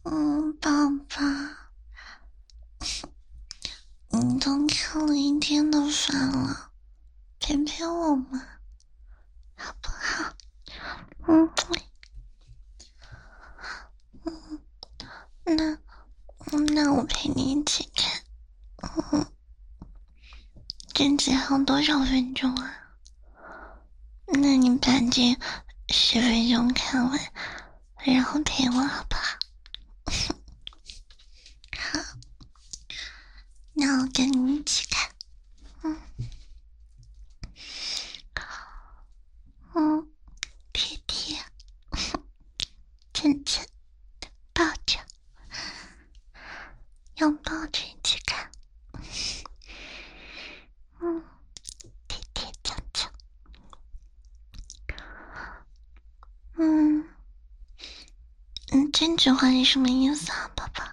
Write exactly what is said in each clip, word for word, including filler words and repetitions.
嗯，宝宝，你都看了一天的饭了，陪陪我嘛，好不好？嗯嗯，那那我陪你一起看。嗯，这集还有多少分钟啊？那你把这十分钟看完，然后陪我好不好？好，那我跟你一起看。嗯嗯，贴贴，亲亲，抱着，要抱着一起看。嗯，贴贴亲亲。嗯嗯，这句话是什么意思啊，宝宝？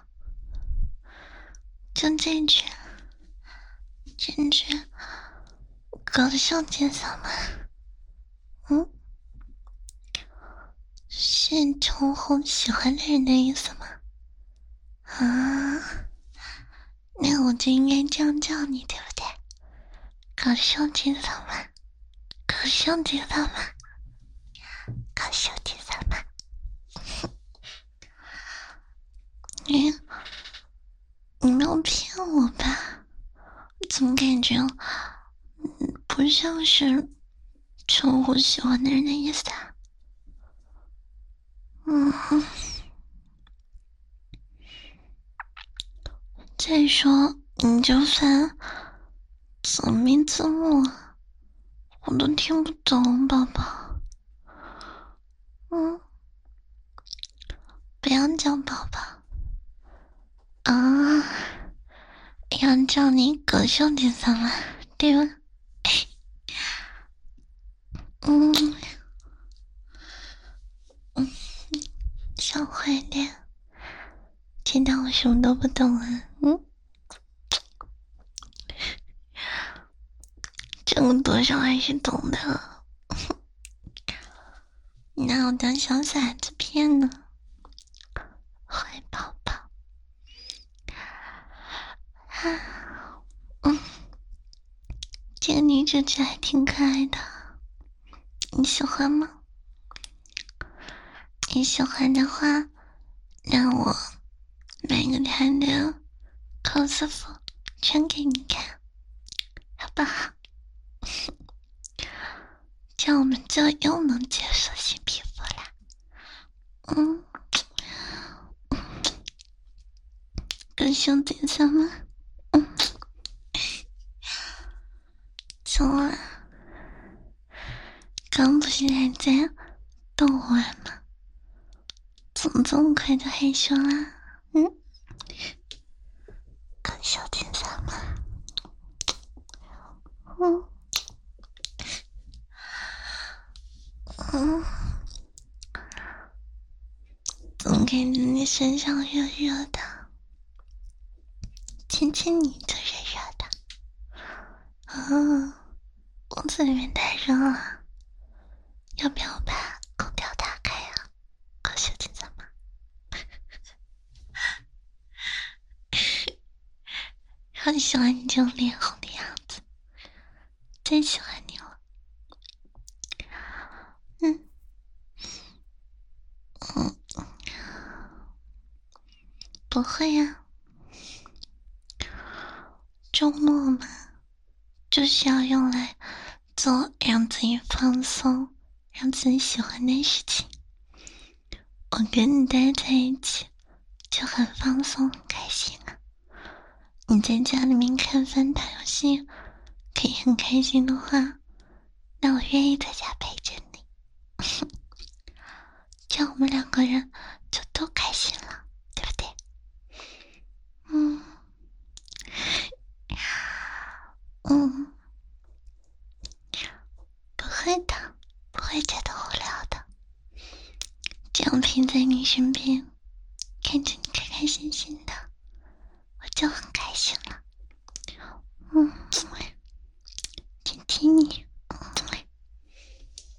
就这句，这句搞笑节奏吗？嗯，是称呼喜欢的人的意思吗？啊，那我就应该这样叫你，对不对？搞笑节奏吗？搞笑节奏吗？搞笑节奏吗？你你没有骗我吧？怎么感觉不像是称呼喜欢的人的意思啊？嗯，再说你就算字没字幕，我都听不懂，宝宝。嗯，不要叫宝宝啊，要叫你搞笑节奏了，对吧？嗯嗯，小坏蛋，知道我什么都不懂啊？嗯，这么多少还是懂的，哪有当小崽子骗呢？坏宝宝，啊，嗯，这个女主角还挺可爱的，你喜欢吗？你喜欢的话，让我买个她的 cos 服穿给你看，好不好？这样我们就又能解锁新皮肤啦。嗯，跟兄弟什么？嗯，怎么了？刚不是还在逗我玩吗？怎么这么快就害羞啦？嗯，跟小弟什么？嗯嗯，怎么感觉你身上热热的？亲亲你就热热的。啊，屋子里面太热了，要不要把空调打开啊？搞小姐怎么？好喜欢你这种脸红的样子，最喜欢你了。嗯嗯，不会呀、周末嘛，就是要用来做让自己放松、让自己喜欢的事情。我跟你待在一起就很放松、很开心啊。你在家里面看番、打游戏，可以很开心的话，那我愿意在家陪着你。这样我们两个人就都开心了，对不对？嗯嗯，不会的，不会觉得无聊的。这样陪在你身边，看着你开开心心的，我就很开心了。嗯，听听你，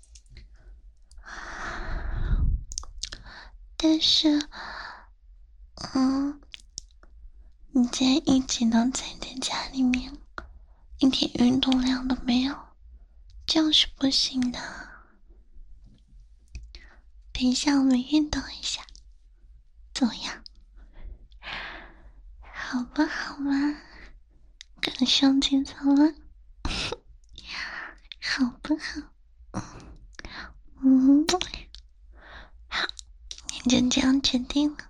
但是嗯，你今天一直都宅在家里面，一点运动量都没有，这样是不行的。等一下我们运动一下，怎么样？好吧，好吧，感受节奏了。好不好？嗯，好，你就这样决定了。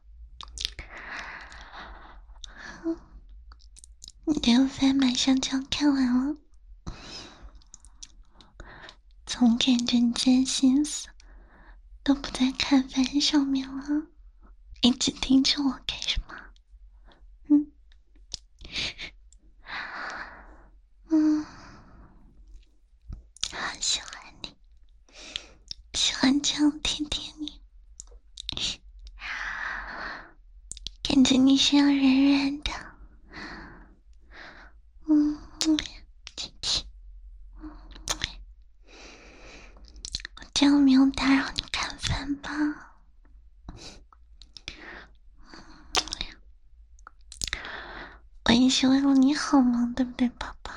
你的番马上就要看完了，总感觉你今天心思都不在看番上面了，一直盯着我干什么？嗯嗯，好喜欢你，喜欢这样舔舔你，感觉你身上软软的。嗯，亲亲，我这样没有打扰你看番吧？我也是为了你好嘛，对不对，宝宝？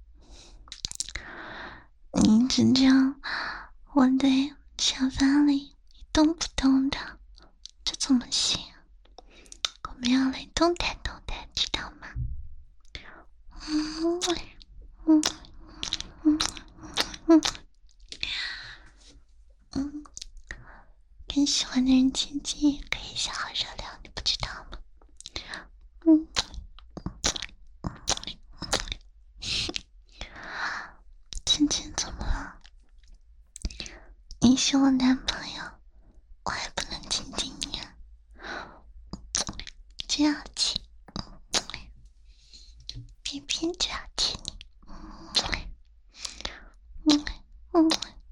你一直这样窝在沙发里一动不动的，这怎么行？我们要来动弹动弹，知道吗？嗯嗯嗯嗯嗯，跟喜欢的人亲近也可以消耗热量，你不知道吗？嗯，亲亲怎么了？你是我男朋友，我还不能亲近你啊？这样亲，偏偏这样亲你。嗯嗯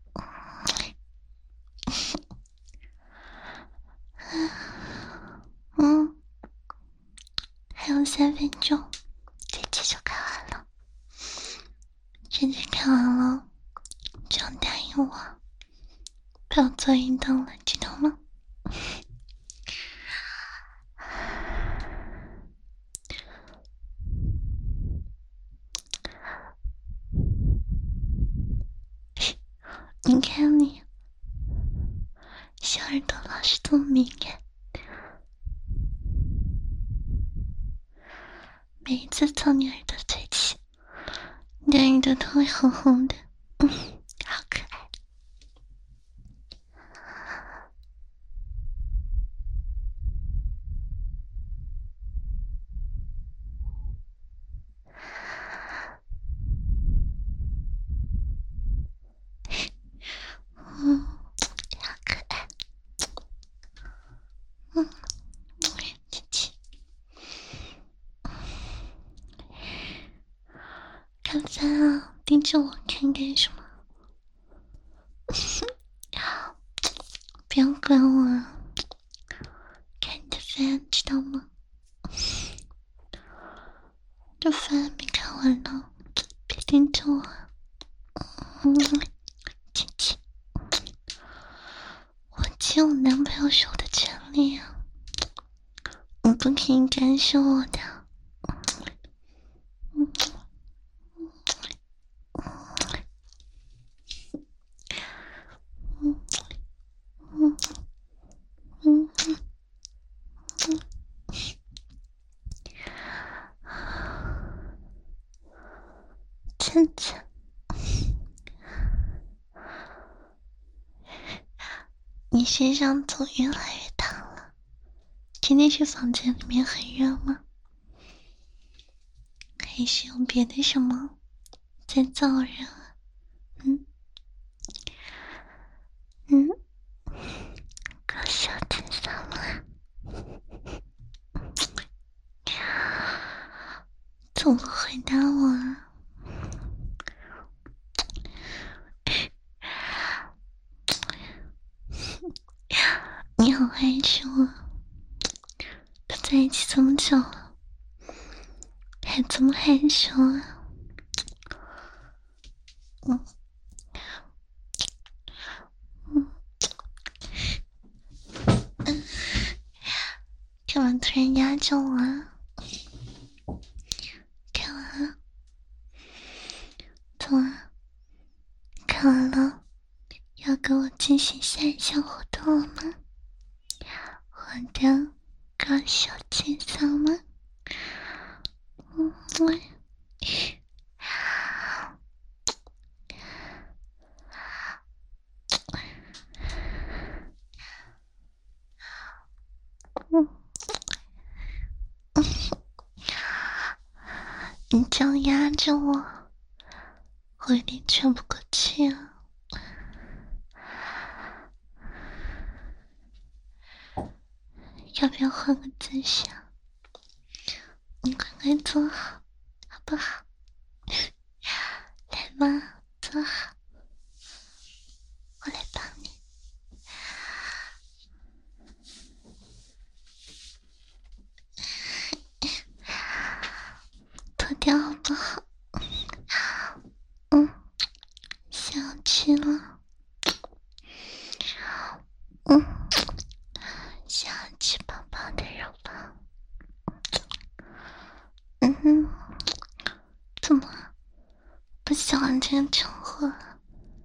嗯，还有三分钟，这集就看完了。这集看完了，就要答应我，不要做运动了，知道吗？你看你，小耳朵老是这么敏感，每一次从你耳朵吹气，你的耳朵都会红红的，嗯，好可爱。嗯，好可爱。嗯，亲亲。看番啊，盯着我看干什么？不要管我啊，看你的番，知道吗？这番没看完呢，别盯着我。嗯，亲亲。我亲我男朋友是我的权利啊，你不可以干涉我的。嗯嗯嗯嗯嗯，亲亲。你身上总越来越烫了，今天去房间里面很热吗？还是有别的什么在燥热啊？嗯嗯，搞笑天上了，怎么回答我啊？你好害羞啊，都在一起这么久了，还这么害羞啊？嗯嗯嗯， 什么突然压着我啊？看完了，怎么？看完了，要跟我进行下一项活动了吗？我的高手介绍吗？嗯，我。嗯，你这样压着我，我有点喘不过气啊。要不要换个姿势？你快快坐好，好不好？来吧，坐好，我来帮你。脱掉好不好？嗯，小气了。嗯，小气宝宝的肉包。嗯哼，怎么不喜欢这个称呼了？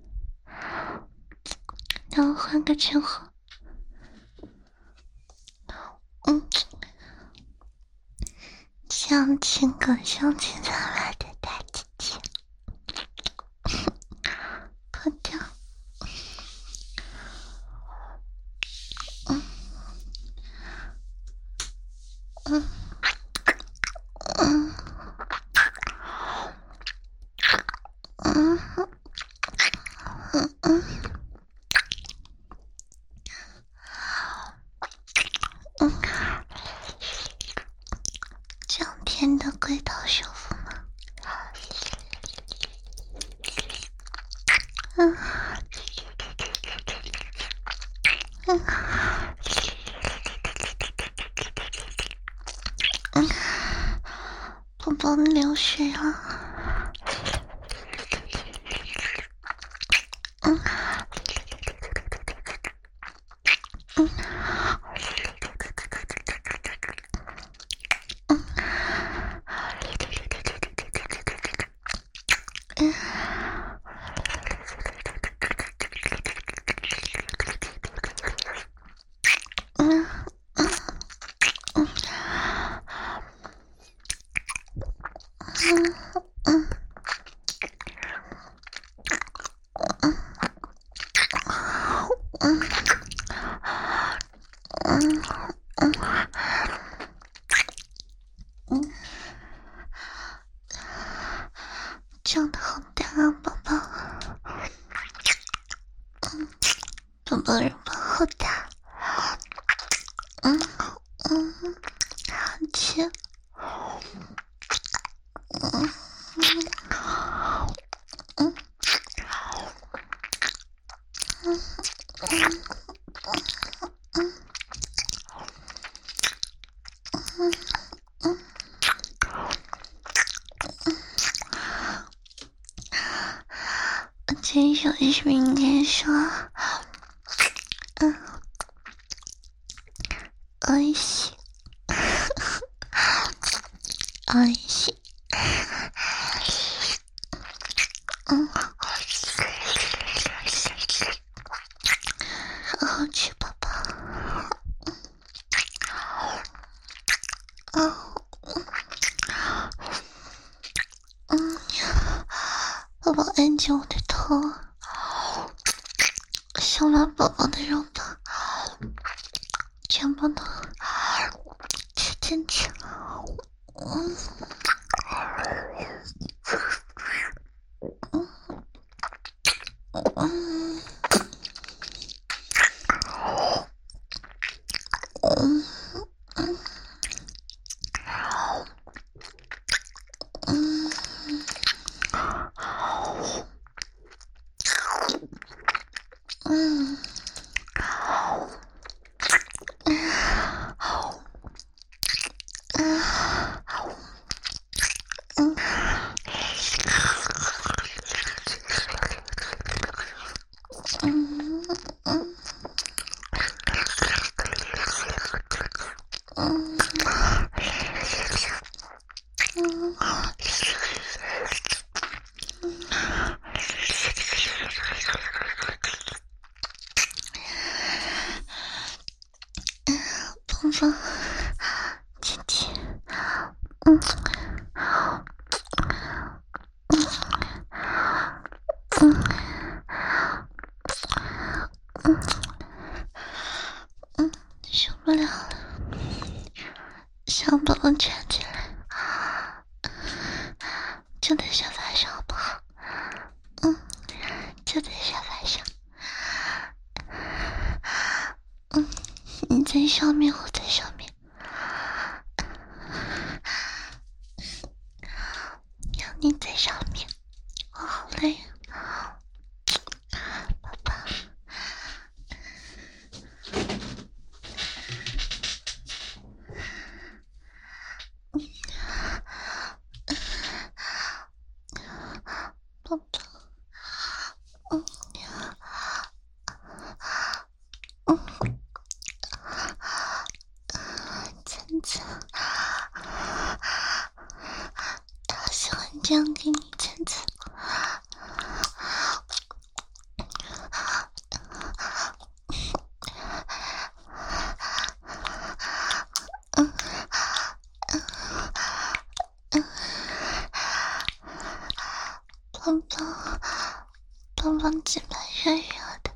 让我换个称呼。嗯，像亲哥像亲咱来的大姐姐。脱掉。嗯嗯嗯嗯嗯嗯嗯，这样舔的龟头舒服吗？嗯嗯嗯，宝宝流水了。嗯嗯嗯嗯。嗯嗯嗯嗯嗯嗯嗯嗯，长得好大啊，宝宝。嗯，宝宝肉包好大。嗯嗯，好吃。嗯嗯嗯嗯嗯嗯。我这首是不是应该说，嗯，おいしい，おいしい，嗯，好好吃，宝宝。嗯嗯，宝宝按着我的头，想把宝宝的肉包全部都吃进去。嗯嗯嗯嗯嗯嗯嗯。嗯嗯嗯嗯芳芳，姐姐，嗯嗯嗯嗯，受不了了，想把我圈起来，就在沙发上好不好？嗯，就在沙发上。嗯，你在上面，我在上面。让你在上面，我好累啊，爸爸。宝宝，嗯嗯，芊芊，他喜欢这样给你芊芊。嗯嗯嗯，宝宝，宝宝嘴巴热热的。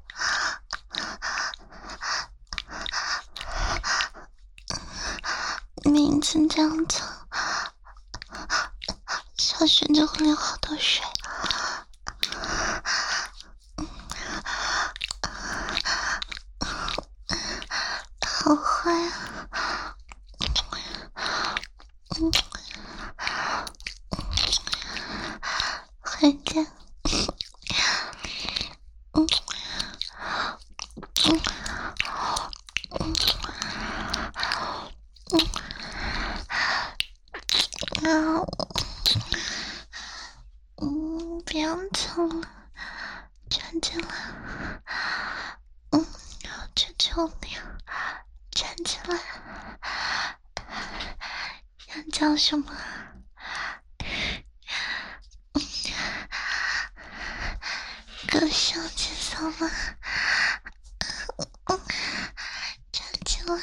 每一次这样子，小轩就会流好多水。好坏啊！嗯，坏蛋。嗯嗯嗯嗯啊！嗯，不要走了，站起来。嗯，求求你，站起来。要叫什么？哥小姐嫂吗？嗯，站起来。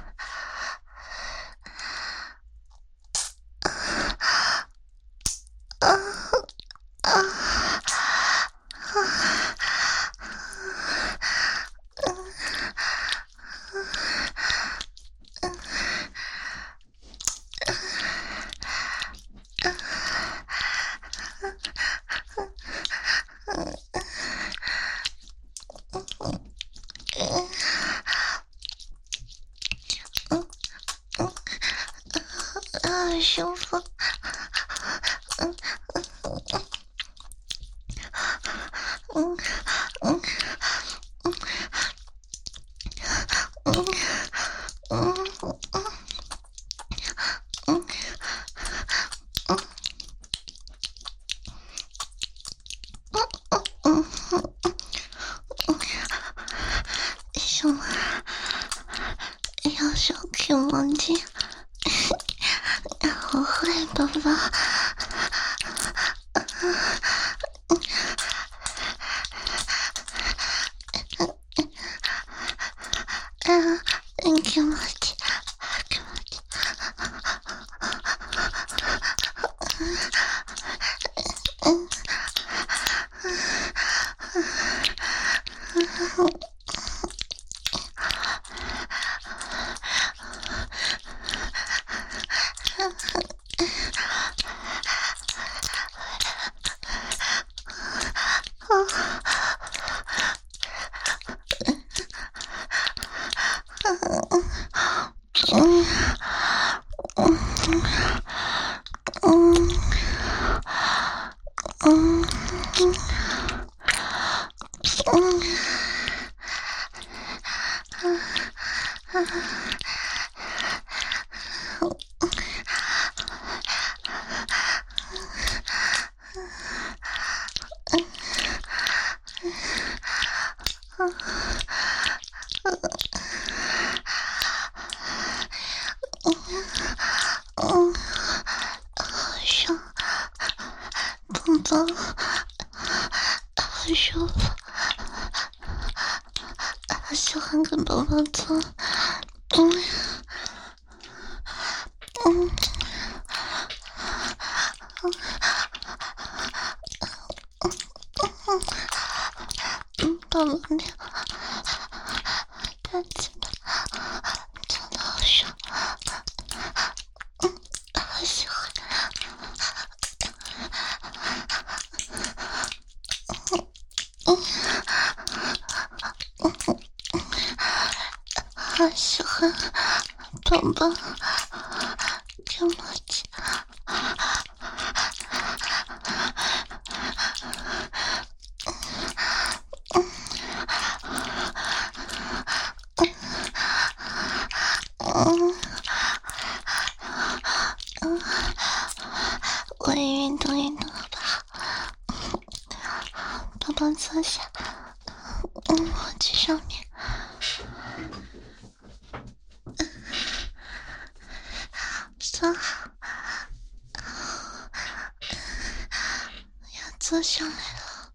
啊啊啊！啊，舒服。嗯嗯嗯嗯嗯嗯嗯嗯嗯嗯嗯，什么？要小 Q 忘记？好坏，宝宝。嗯，你给我听，给我听。嗯嗯。 宝，好舒服，好喜欢跟宝宝做，嗯嗯嗯，宝宝你大鸡巴真的好爽，嗯，好喜欢。好喜欢宝宝这么紧，嗯嗯，我也运动运动好不好？宝宝坐下，嗯，我去上面。坐好，要坐上来了。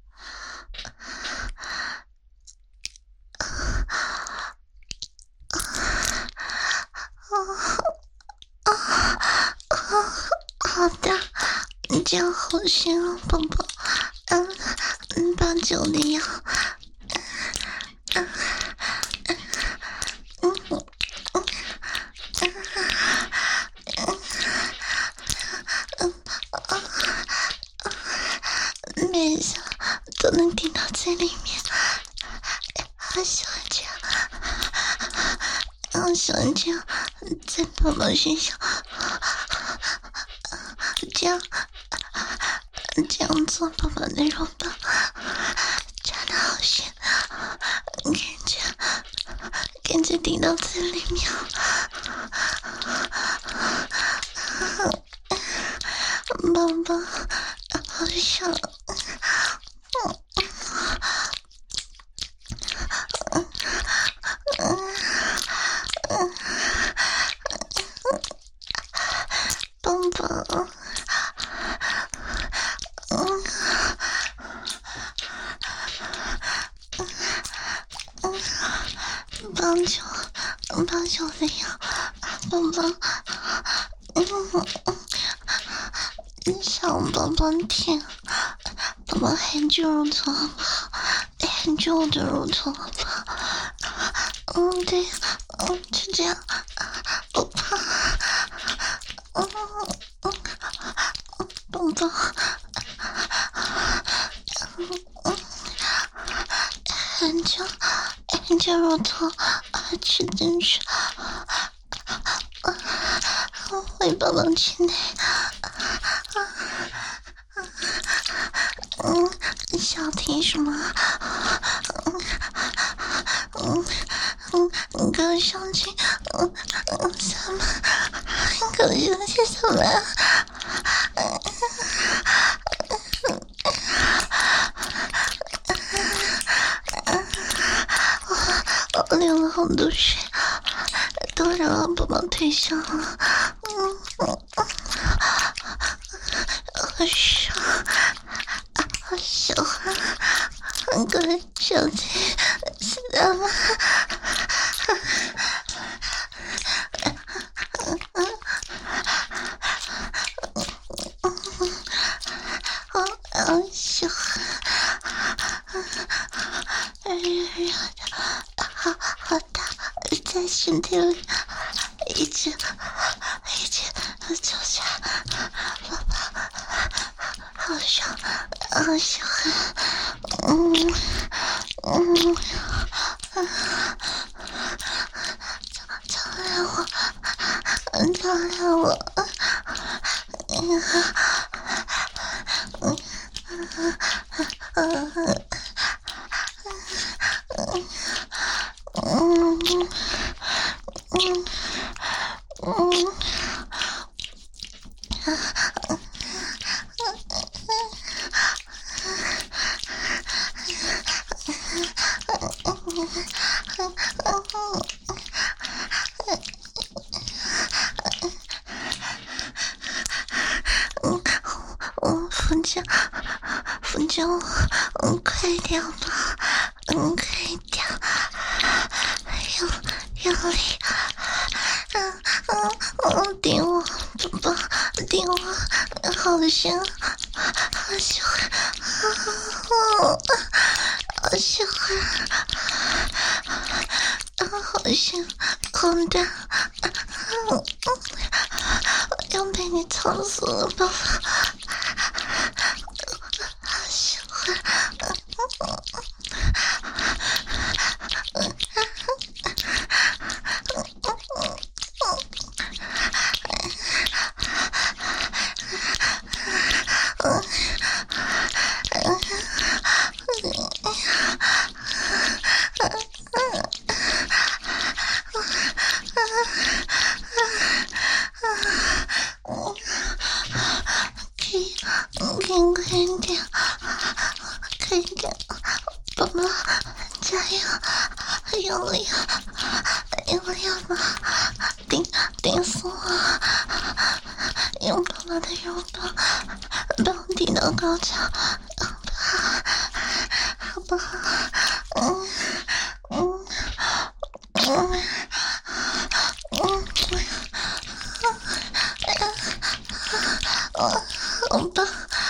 好的，你这样好心啊，宝宝。嗯嗯，把酒里要。嗯嗯嗯嗯嗯嗯，每一下都能听到在里面，好喜欢这样，好喜欢这样，在宝宝身上，这样这样做宝宝的肉棒，扎的好深，感觉感觉顶到在里面。宝宝好爽，宝宝，棒球，棒球的呀，宝宝，嗯嗯，小宝宝听，宝宝含住乳头好不好？含住我的乳头好不好？嗯，对，嗯，就这样，不怕，嗯嗯嗯，宝宝，嗯嗯，含住含住乳头，吃进去，喂宝宝吃奶。嗯，小听什么？嗯嗯嗯，你给我上去！嗯嗯，什么？你给我上去什么？嗯我我流了好多水，都让我宝宝腿上了。嗯嗯嗯，好爽，好喜欢。很多人手机知道吗？我好喜欢，好好大，在身体里一直一直走下，宝宝好爽，好喜欢，嗯嗯。操来我，操来我，嗯嗯嗯嗯嗯嗯，我福建给我，嗯，快点吧，嗯，快点，用用力，嗯嗯嗯，顶我，宝宝，顶我，好香，好喜欢，好喜欢，啊，好香，好大，嗯嗯，要被你操死了，宝宝。好喜欢，可以，可以快点，快点，宝宝，加油，用力，用力吧，顶顶死我！用宝宝的肉棒把我顶到高潮，好不好？嗯嗯嗯嗯，好棒！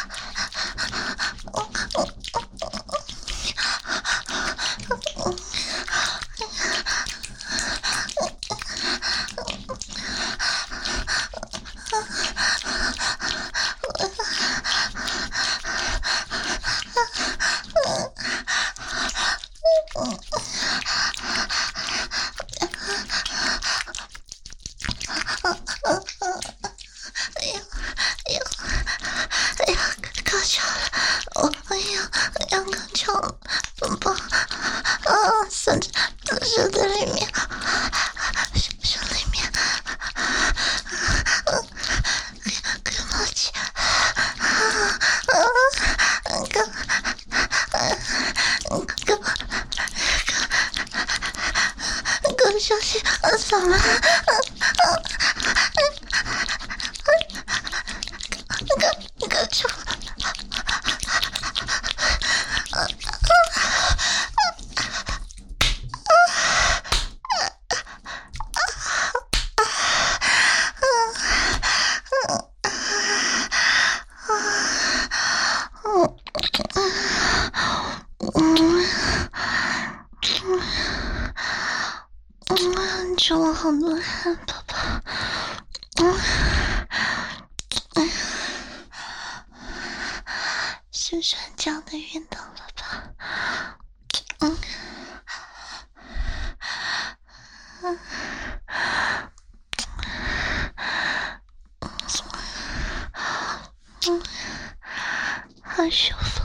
哎呀哎呀哎呀，高潮了！我哎呀，要高潮了，宝宝啊，嗓子舌头里面，手手里面，给给毛起，啊啊，给给给给小心嗓门，个个臭。嗯，出了好多汗，宝宝。嗯，哎呀，是不是很讲的晕倒了吧？嗯，嗯，嗯，好舒服，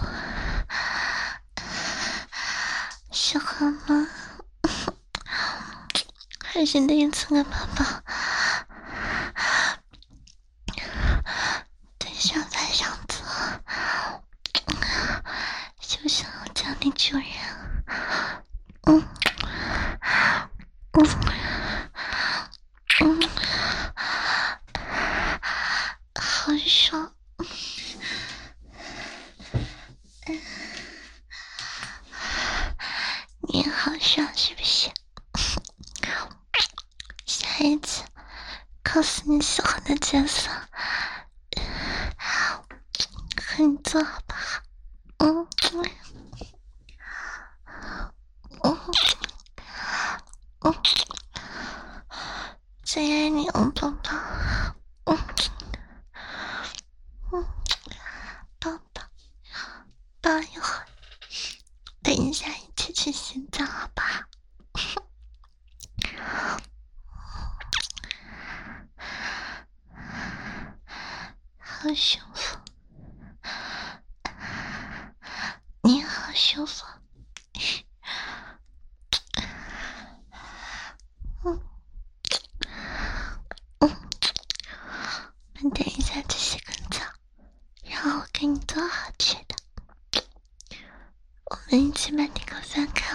喜欢吗？还是第一次跟宝宝，等一下再上车，是不是我叫你主人？嗯嗯嗯，好爽。你好爽是不是？下一次告诉你喜欢的角色，和你做好不好？嗯嗯嗯，最爱你了，宝宝。嗯嗯，抱抱，抱一会儿，等一下一起去洗澡，好不好？好舒服，你好舒服。嗯嗯，那等一下去洗个澡，然后我给你做好吃的，我们一起把那个饭看